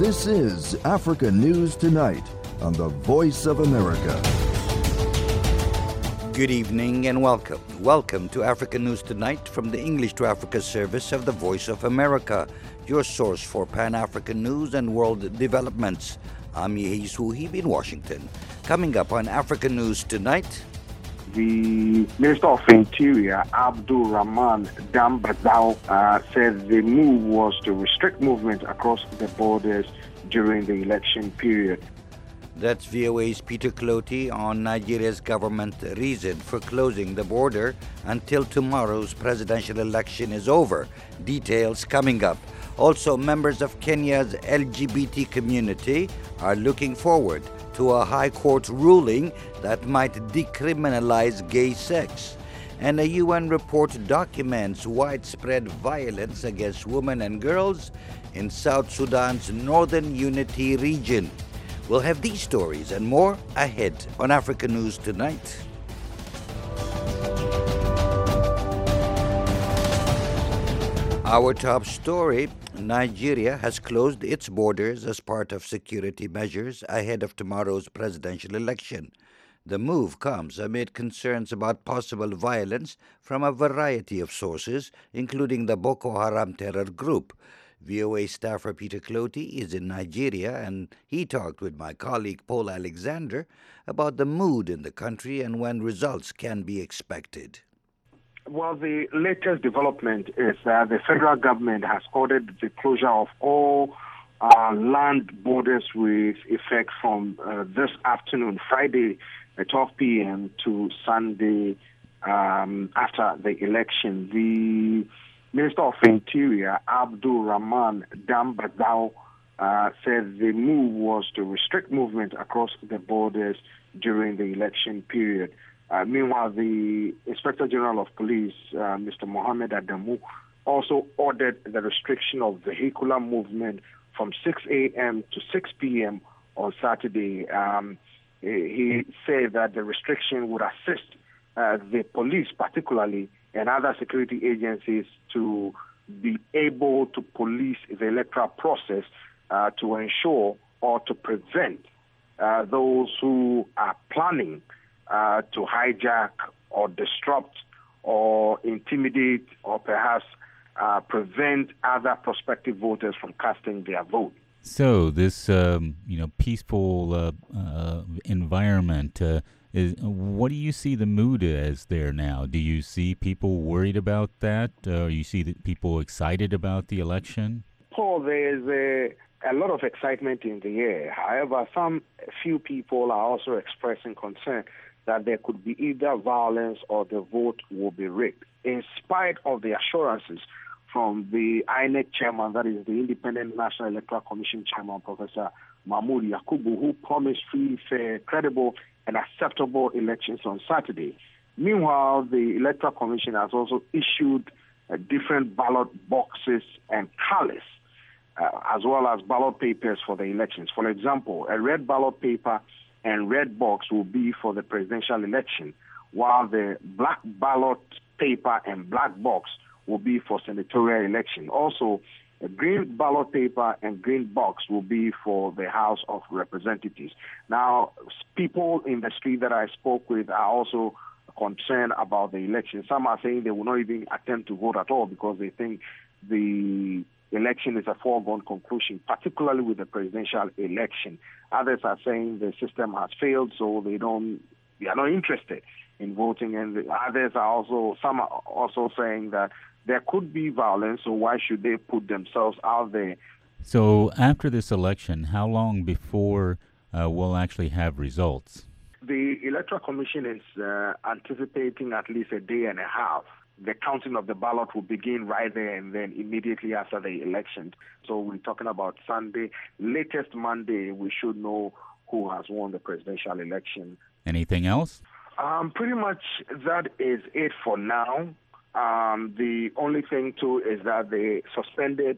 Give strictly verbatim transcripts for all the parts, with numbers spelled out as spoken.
This is Africa News Tonight on the Voice of America. Good evening and welcome. Welcome to Africa News Tonight from the English to Africa service of the Voice of America, your source for Pan-African news and world developments. I'm Yehis Wuhib in Washington. Coming up on Africa News Tonight, the Minister of Interior, Abdul Rahman Dambazao, uh, said the move was to restrict movement across the borders during the election period. That's V O A's Peter Clotey on Nigeria's government reason for closing the border until tomorrow's presidential election is over. Details coming up. Also, members of Kenya's L G B T community are looking forward to a high court ruling that might decriminalize gay sex. And a U N report documents widespread violence against women and girls in South Sudan's Northern Unity region. We'll have these stories and more ahead on Africa News Tonight. Our top story: Nigeria has closed its borders as part of security measures ahead of tomorrow's presidential election. The move comes amid concerns about possible violence from a variety of sources, including the Boko Haram terror group. V O A staffer Peter Clotey is in Nigeria, and he talked with my colleague Paul Alexander about the mood in the country and when results can be expected. Well, the latest development is that the federal government has ordered the closure of all uh, land borders with effect from uh, this afternoon, Friday at twelve p.m. to Sunday um, after the election. The Minister of Interior, Abdul Rahman Dambazao, uh, said the move was to restrict movement across the borders during the election period. Uh, meanwhile, the Inspector General of Police, uh, Mister Mohammed Adamu, also ordered the restriction of vehicular movement from six a.m. to six p.m. on Saturday. Um, he said that the restriction would assist uh, the police, particularly, and other security agencies to be able to police the electoral process uh, to ensure or to prevent uh, those who are planning uh, to hijack or disrupt or intimidate or perhaps uh, prevent other prospective voters from casting their vote. So this, um, you know, peaceful uh, uh, environment, uh, is, what do you see the mood as there now? Do you see people worried about that? Uh, you see that people excited about the election? Paul, there is a, a lot of excitement in the air. However, some few people are also expressing concern that there could be either violence or the vote will be rigged. In spite of the assurances from the I N E C chairman, that is the Independent National Electoral Commission chairman, Professor Mahmoud Yakubu, who promised free, fair, credible, and acceptable elections on Saturday. Meanwhile, the Electoral Commission has also issued uh, different ballot boxes and colors, uh, as well as ballot papers for the elections. For example, a red ballot paper and red box will be for the presidential election, while the black ballot paper and black box will be for senatorial election. Also, a green ballot paper and green box will be for the House of Representatives. Now, people in the street that I spoke with are also concerned about the election. Some are saying they will not even attempt to vote at all because they think the election is a foregone conclusion, particularly with the presidential election. Others are saying the system has failed, so they don't, they are not interested in voting. And the others are also, some are also saying that there could be violence, so why should they put themselves out there? So after this election, how long before uh, we'll actually have results? The Electoral Commission is uh, anticipating at least a day and a half. The counting of the ballot will begin right there and then immediately after the election. So we're talking about Sunday. Latest Monday, we should know who has won the presidential election. Anything else? Um, pretty much that is it for now. Um, the only thing, too, is that the suspended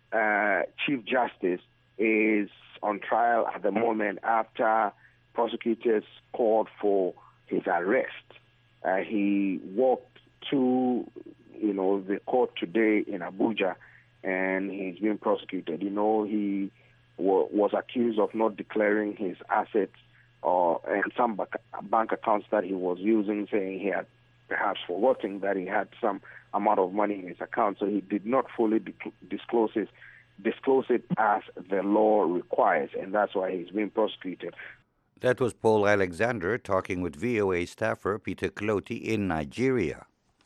uh, Chief Justice is on trial at the moment after prosecutors called for his arrest. Uh, he walked to, you know, the court today in Abuja, and he's being prosecuted. You know, he wa- was accused of not declaring his assets or and some bank, bank accounts that he was using, saying he had perhaps forgotten that he had some amount of money in his account, so he did not fully di- disclose his, disclose it as the law requires, and that's why he's being prosecuted. That was Paul Alexander talking with V O A staffer Peter Clotey in Nigeria.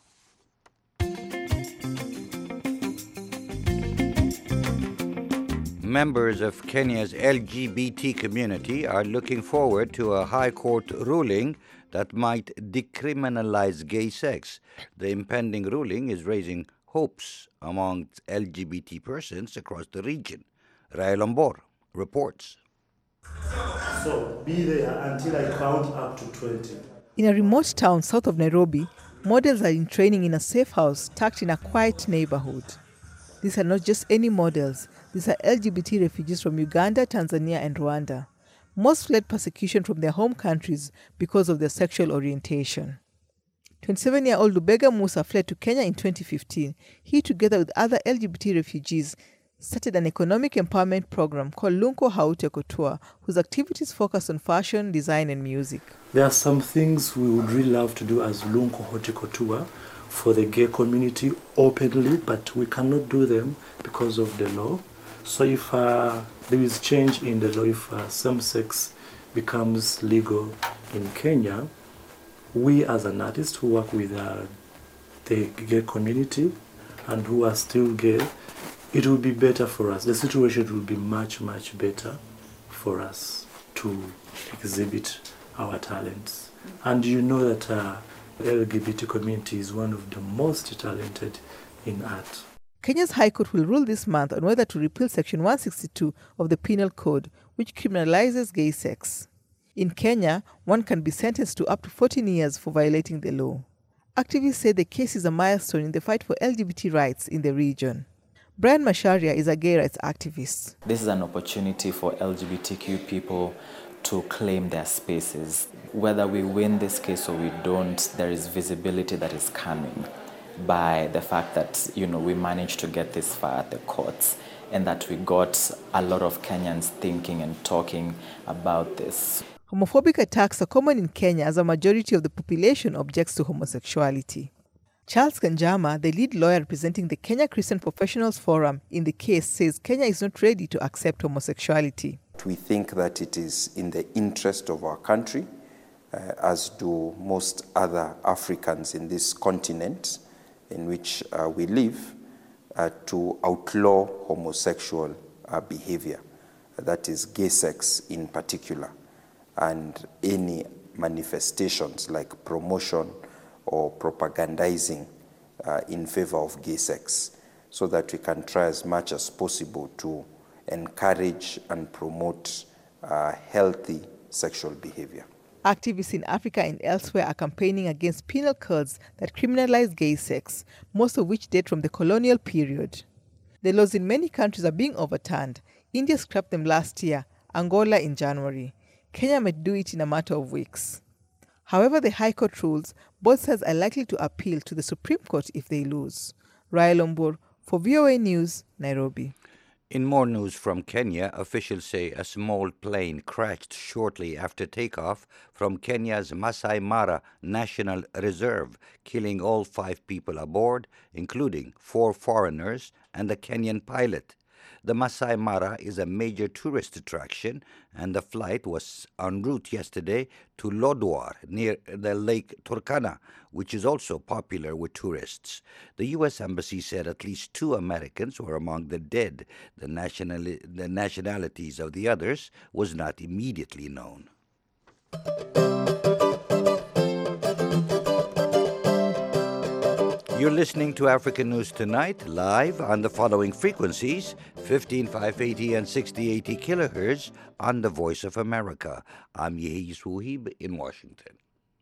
Members of Kenya's L G B T community are looking forward to a High Court ruling that might decriminalize gay sex. The impending ruling is raising hopes among L G B T persons across the region. Rael Ombor reports. So be there until I count up to twenty. In a remote town south of Nairobi, models are in training in a safe house tucked in a quiet neighborhood. These are not just any models. These are L G B T refugees from Uganda, Tanzania, and Rwanda. Most fled persecution from their home countries because of their sexual orientation. twenty-seven-year-old Lubega Musa fled to Kenya in twenty fifteen. He, together with other L G B T refugees, started an economic empowerment program called Lunko Haute Couture, whose activities focus on fashion, design, and music. There are some things we would really love to do as Lunko Haute Couture for the gay community openly, but we cannot do them because of the law. So if uh, there is change in the law, if uh, same-sex becomes legal in Kenya, we as an artist who work with uh, the gay community and who are still gay, it will be better for us. The situation will be much, much better for us to exhibit our talents. And you know that uh, the L G B T community is one of the most talented in art. Kenya's High Court will rule this month on whether to repeal Section one sixty-two of the Penal Code, which criminalizes gay sex. In Kenya, one can be sentenced to up to fourteen years for violating the law. Activists say the case is a milestone in the fight for L G B T rights in the region. Brian Masharia is a gay rights activist. This is an opportunity for L G B T Q people to claim their spaces. Whether we win this case or we don't, there is visibility that is coming by the fact that, you know, we managed to get this far at the courts and that we got a lot of Kenyans thinking and talking about this. Homophobic attacks are common in Kenya as a majority of the population objects to homosexuality. Charles Kanjama, the lead lawyer representing the Kenya Christian Professionals Forum in the case, says Kenya is not ready to accept homosexuality. We think that it is in the interest of our country, uh, as do most other Africans in this continent in which uh, we live, uh, to outlaw homosexual uh, behavior, that is gay sex in particular, and any manifestations like promotion or propagandizing uh, in favor of gay sex, so that we can try as much as possible to encourage and promote uh, healthy sexual behavior. Activists in Africa and elsewhere are campaigning against penal codes that criminalize gay sex, most of which date from the colonial period. The laws in many countries are being overturned. India scrapped them last year, Angola in January. Kenya might do it in a matter of weeks. However, the High Court rules, both sides are likely to appeal to the Supreme Court if they lose. Rael Ombor for V O A News, Nairobi. In more news from Kenya, officials say a small plane crashed shortly after takeoff from Kenya's Masai Mara National Reserve, killing all five people aboard, including four foreigners and a Kenyan pilot. The Masai Mara is a major tourist attraction, and the flight was en route yesterday to Lodwar, near the Lake Turkana, which is also popular with tourists. The U S Embassy said at least two Americans were among the dead. The, nationali- the nationalities of the others was not immediately known. You're listening to African News Tonight, live on the following frequencies, fifteen five eighty and sixty eighty kilohertz on the Voice of America. I'm Yehi Suhib in Washington.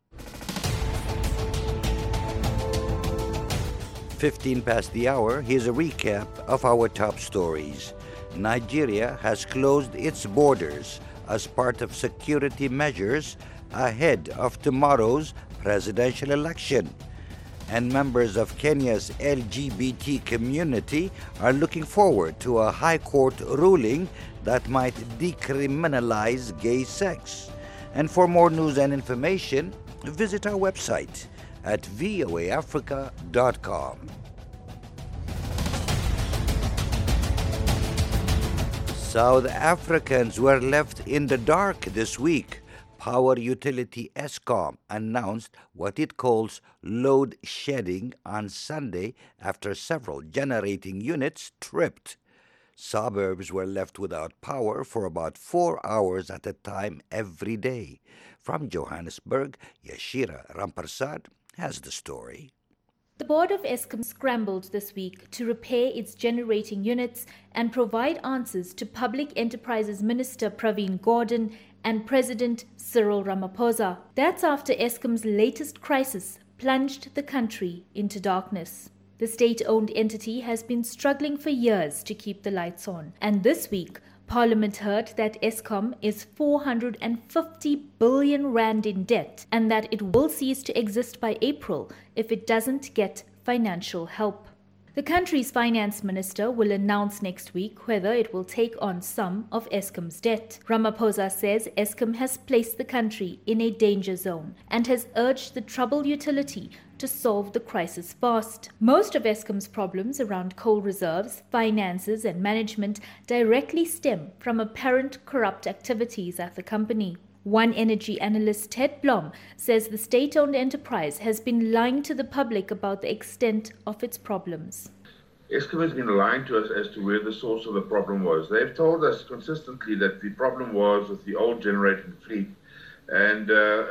fifteen past the hour, here's a recap of our top stories. Nigeria has closed its borders as part of security measures ahead of tomorrow's presidential election. and members of Kenya's L G B T community are looking forward to a high court ruling that might decriminalize gay sex. And for more news and information, visit our website at voa africa dot com. South Africans were left in the dark this week. Power utility Eskom announced what it calls load shedding on Sunday after several generating units tripped. Suburbs were left without power for about four hours at a time every day. From Johannesburg, Yashira Rampersad has the story. The board of Eskom scrambled this week to repair its generating units and provide answers to Public Enterprises Minister Pravin Gordhan and President Cyril Ramaphosa. That's after Eskom's latest crisis plunged the country into darkness. The state-owned entity has been struggling for years to keep the lights on, and this week Parliament heard that Eskom is four hundred fifty billion rand in debt and that it will cease to exist by April if it doesn't get financial help. The country's finance minister will announce next week whether it will take on some of Eskom's debt. Ramaphosa says Eskom has placed the country in a danger zone and has urged the troubled utility to solve the crisis fast. Most of Eskom's problems around coal reserves, finances and management directly stem from apparent corrupt activities at the company. One energy analyst, Ted Blom, says the state-owned enterprise has been lying to the public about the extent of its problems. Eskom has been lying to us as to where the source of the problem was. They've told us consistently that the problem was with the old generating fleet, and uh,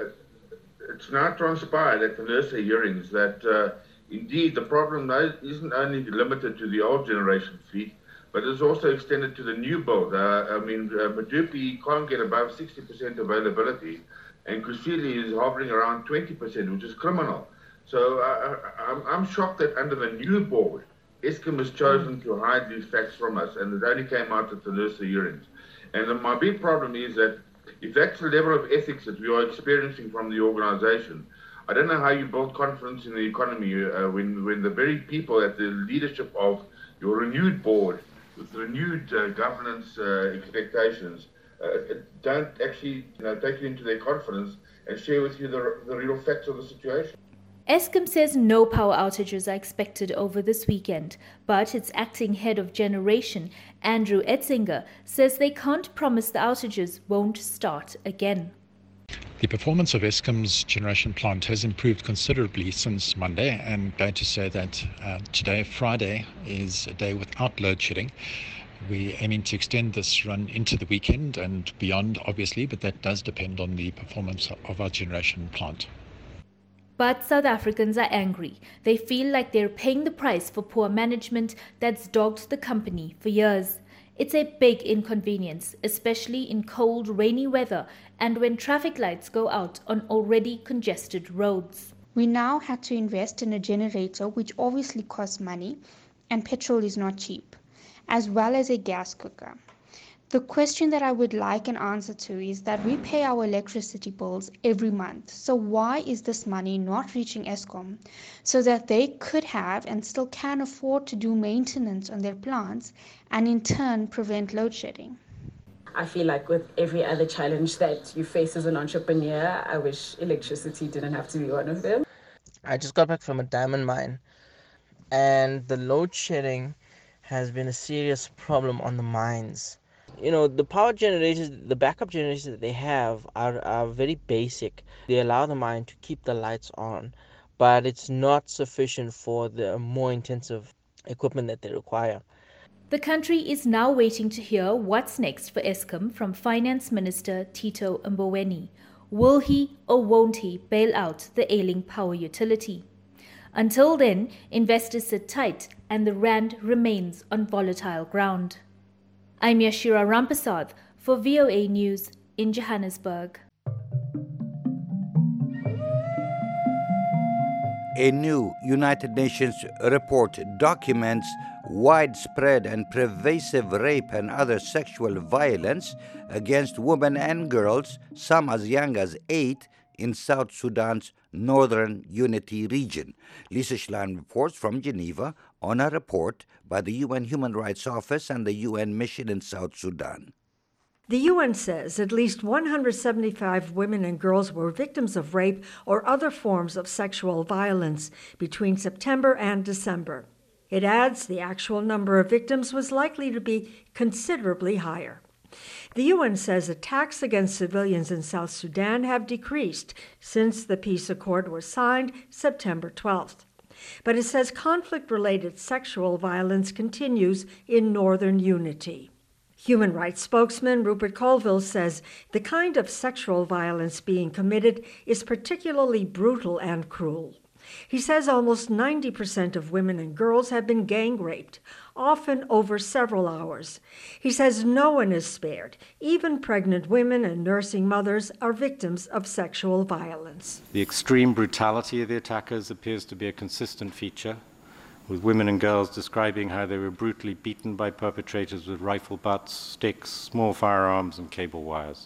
it's now transpired at the NERSA hearings that uh, indeed the problem isn't only limited to the old generation fleet, but it's also extended to the new build. Uh, I mean, uh, Medupi can't get above sixty percent availability, and Kusile is hovering around twenty percent, which is criminal. So uh, I'm, I'm shocked that under the new board, Eskom has chosen to hide these facts from us, and it only came out at the NERSA hearings. And uh, my big problem is that if that's the level of ethics that we are experiencing from the organization, I don't know how you build confidence in the economy uh, when, when the very people at the leadership of your renewed board with renewed uh, governance uh, expectations, uh, don't actually you know, take you into their confidence and share with you the, the real facts of the situation. Eskom says no power outages are expected over this weekend, but its acting head of generation, Andrew Etzinger, says they can't promise the outages won't start again. The performance of Eskom's generation plant has improved considerably since Monday, and I'm going to say that uh, today, Friday, is a day without load shedding. We're aiming to extend this run into the weekend and beyond, obviously, but that does depend on the performance of our generation plant. But South Africans are angry. They feel like they're paying the price for poor management that's dogged the company for years. It's a big inconvenience, especially in cold, rainy weather and when traffic lights go out on already congested roads. We now had to invest in a generator, which obviously costs money, and petrol is not cheap, as well as a gas cooker. The question that I would like an answer to is that we pay our electricity bills every month. So why is this money not reaching Eskom so that they could have and still can afford to do maintenance on their plants and in turn prevent load shedding? I feel like with every other challenge that you face as an entrepreneur, I wish electricity didn't have to be one of them. I just got back from a diamond mine, and the load shedding has been a serious problem on the mines. You know, the power generators, the backup generators that they have are, are very basic. They allow the mine to keep the lights on, but it's not sufficient for the more intensive equipment that they require. The country is now waiting to hear what's next for Eskom from Finance Minister Tito Mboweni. Will he or won't he bail out the ailing power utility? Until then, investors sit tight and the rand remains on volatile ground. I'm Yashira Rampersad for V O A News in Johannesburg. A new United Nations report documents widespread and pervasive rape and other sexual violence against women and girls, some as young as eight, in South Sudan's Northern Unity region. Lisa Schlein reports from Geneva on a report by the U N Human Rights Office and the U N Mission in South Sudan. The U N says at least one hundred seventy-five women and girls were victims of rape or other forms of sexual violence between September and December. It adds the actual number of victims was likely to be considerably higher. The U N says attacks against civilians in South Sudan have decreased since the peace accord was signed September twelfth. But it says conflict-related sexual violence continues in Northern Unity. Human rights spokesman Rupert Colville says the kind of sexual violence being committed is particularly brutal and cruel. He says almost ninety percent of women and girls have been gang raped, often over several hours. He says no one is spared. Even pregnant women and nursing mothers are victims of sexual violence. The extreme brutality of the attackers appears to be a consistent feature, with women and girls describing how they were brutally beaten by perpetrators with rifle butts, sticks, small firearms, and cable wires.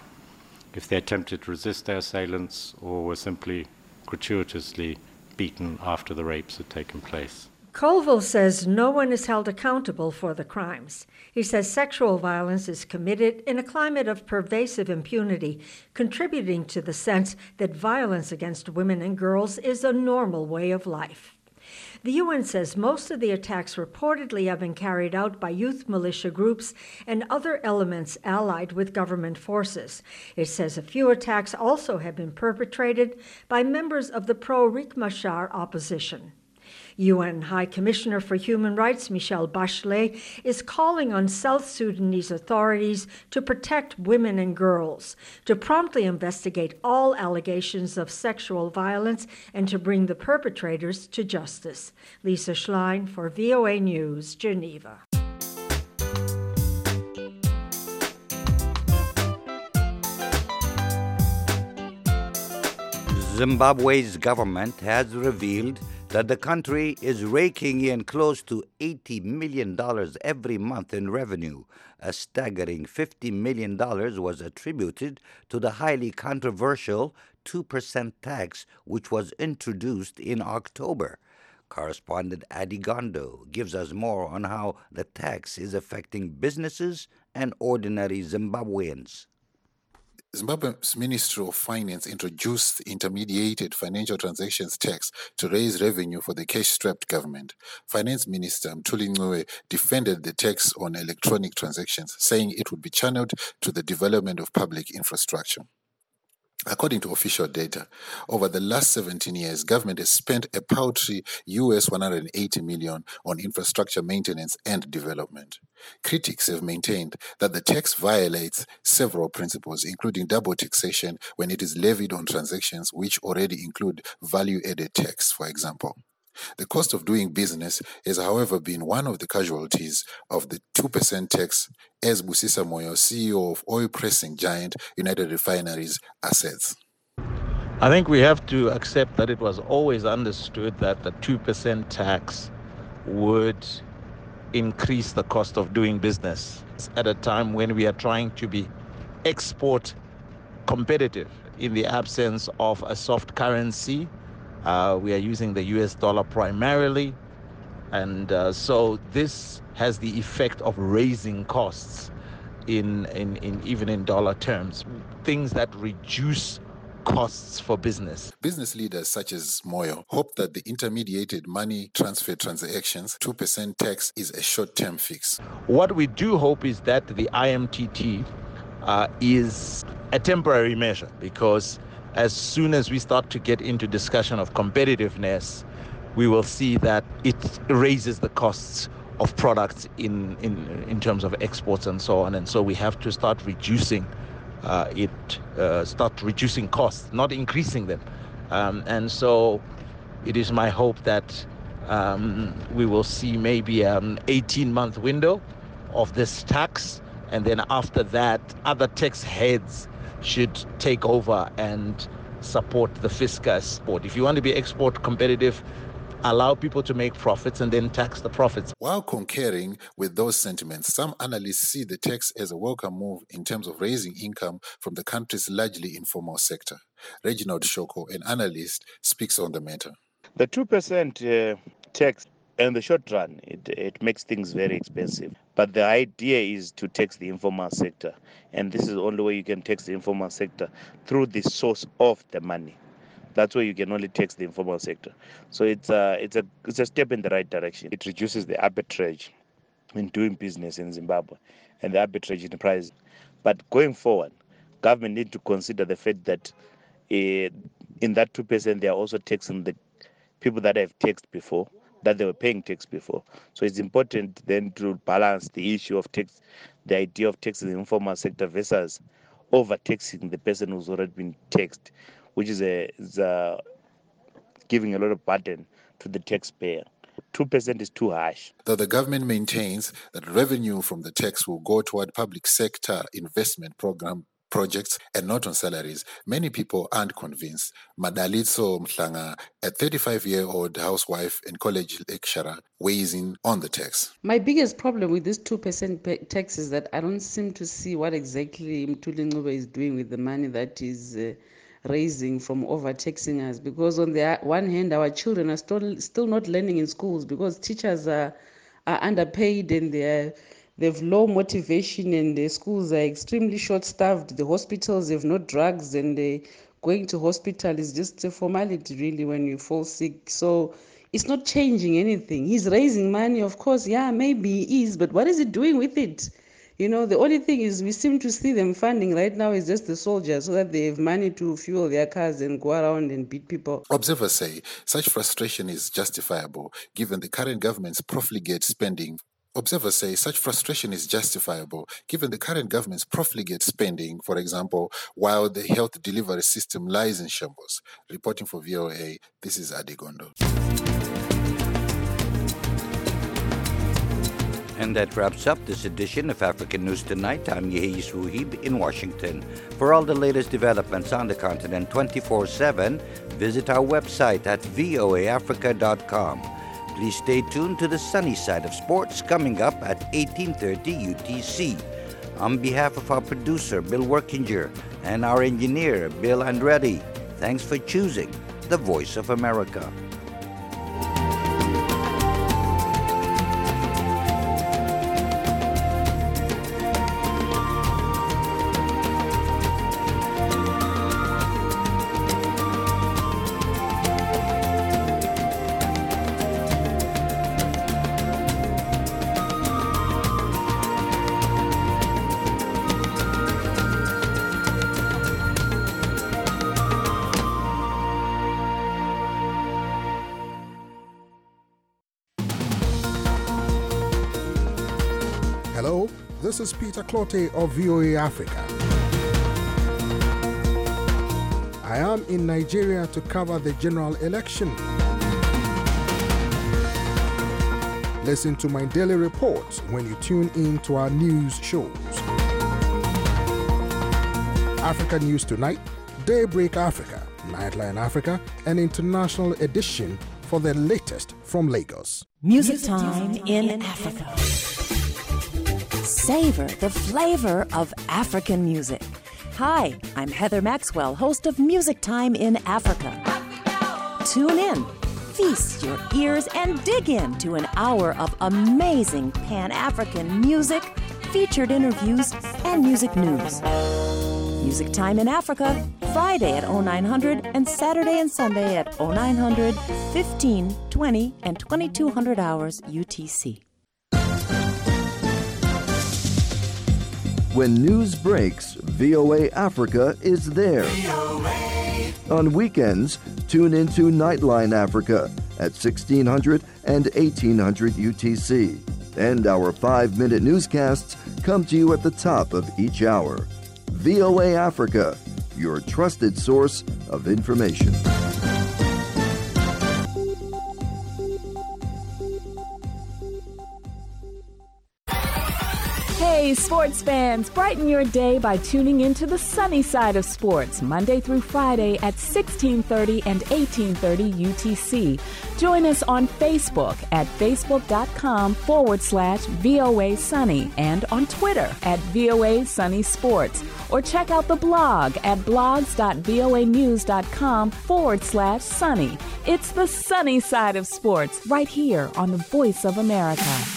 If they attempted to resist their assailants or were simply gratuitously beaten after the rapes had taken place. Colville says no one is held accountable for the crimes. He says sexual violence is committed in a climate of pervasive impunity, contributing to the sense that violence against women and girls is a normal way of life. The U N says most of the attacks reportedly have been carried out by youth militia groups and other elements allied with government forces. It says a few attacks also have been perpetrated by members of the pro-Riek Machar opposition. U N High Commissioner for Human Rights Michelle Bachelet is calling on South Sudanese authorities to protect women and girls, to promptly investigate all allegations of sexual violence, and to bring the perpetrators to justice. Lisa Schlein for V O A News, Geneva. Zimbabwe's government has revealed that the country is raking in close to eighty million dollars every month in revenue. A staggering fifty million dollars was attributed to the highly controversial two percent tax, which was introduced in October. Correspondent Adi Gondo gives us more on how the tax is affecting businesses and ordinary Zimbabweans. Zimbabwe's Ministry of Finance introduced intermediated financial transactions tax to raise revenue for the cash-strapped government. Finance Minister Mthuli Ncube defended the tax on electronic transactions, saying it would be channeled to the development of public infrastructure. According to official data, over the last seventeen years, government has spent a paltry U S one hundred eighty million dollars on infrastructure maintenance and development. Critics have maintained that the tax violates several principles, including double taxation when it is levied on transactions which already include value-added tax, for example. The cost of doing business has, however, been one of the casualties of the two percent tax, as Busisa Moyo, C E O of oil pressing giant United Refineries, asserts. I think we have to accept that it was always understood that the two percent tax would increase the cost of doing business at a time when we are trying to be export competitive in the absence of a soft currency. Uh, we are using the U S dollar primarily, and uh, so this has the effect of raising costs in, in, in even in dollar terms, things that reduce costs for business. Business leaders such as Moyo hope that the intermediated money transfer transactions two percent tax is a short-term fix. What we do hope is that the I M T T uh, is a temporary measure, because as soon as we start to get into discussion of competitiveness, we will see that it raises the costs of products in, in, in terms of exports and so on. And so we have to start reducing uh, it, uh, start reducing costs, not increasing them. Um, and so it is my hope that um, we will see maybe an eighteen-month window of this tax, and then after that, other tax heads should take over and support the fiscus. If you want to be export competitive, allow people to make profits and then tax the profits. While concurring with those sentiments, some analysts see the tax as a welcome move in terms of raising income from the country's largely informal sector. Reginald Shoko, an analyst, speaks on the matter. The two percent uh, tax, in the short run, it, it makes things very expensive. But the idea is to tax the informal sector. And this is the only way you can tax the informal sector, through the source of the money. That's where you can only tax the informal sector. So it's a, it's a, it's a step in the right direction. It reduces the arbitrage in doing business in Zimbabwe and the arbitrage in the price. But going forward, government need to consider the fact that uh, in that two percent, they are also taxing the people that have taxed before, that they were paying tax before. So it's important then to balance the issue of tax, the idea of taxing the informal sector versus overtaxing the person who's already been taxed, which is, a, is a giving a lot of burden to the taxpayer. two percent is too harsh. Though the government maintains that revenue from the tax will go toward public sector investment program projects and not on salaries, many people aren't convinced. Madalitso Mhlanga, a thirty-five-year-old housewife and college lecturer, weighs in on the tax. My biggest problem with this two percent tax is that I don't seem to see what exactly Mthuli Ncube is doing with the money that is uh, raising from overtaxing us. Because on the one hand, our children are still, still not learning in schools because teachers are, are underpaid and they're They have low motivation and the schools are extremely short-staffed. The hospitals have no drugs and they, going to hospital is just a formality really when you fall sick. So it's not changing anything. He's raising money, of course, yeah, maybe he is, but what is he doing with it? You know, the only thing is we seem to see them funding right now is just the soldiers so that they have money to fuel their cars and go around and beat people. Observers say such frustration is justifiable given the current government's profligate spending. Observers say such frustration is justifiable given the current government's profligate spending, for example, while the health delivery system lies in shambles. Reporting for V O A, this is Adigondo. And that wraps up this edition of African News Tonight. I'm Yehis Wuhib in Washington. For all the latest developments on the continent twenty-four seven, visit our website at voa africa dot com. Please stay tuned to the sunny side of sports coming up at eighteen thirty U T C. On behalf of our producer, Bill Workinger, and our engineer, Bill Andretti, thanks for choosing the Voice of America. Hello, this is Peter Clote of V O A Africa. I am in Nigeria to cover the general election. Listen to my daily reports when you tune in to our news shows. Africa News Tonight, Daybreak Africa, Nightline Africa, and International Edition for the latest from Lagos. Music Time in Africa. Savor the flavor of African music. Hi, I'm Heather Maxwell, host of Music Time in Africa. Tune in, feast your ears, and dig into an hour of amazing Pan-African music, featured interviews, and music news. Music Time in Africa, Friday at oh nine hundred and Saturday and Sunday at oh nine hundred, fifteen, twenty, and twenty-two hundred hours U T C. When news breaks, V O A Africa is there. On weekends, tune into Nightline Africa at sixteen hundred and eighteen hundred U T C. And our five-minute newscasts come to you at the top of each hour. V O A Africa, your trusted source of information. Hey, Sports fans, brighten your day by tuning into the sunny side of sports, Monday through Friday at sixteen thirty and eighteen thirty U T C. Join us on Facebook at facebook.com forward slash VOA Sunny and on Twitter at VOA Sunny Sports. Or check out the blog at blogs.voanews.com forward slash sunny. It's the sunny side of sports right here on the Voice of America.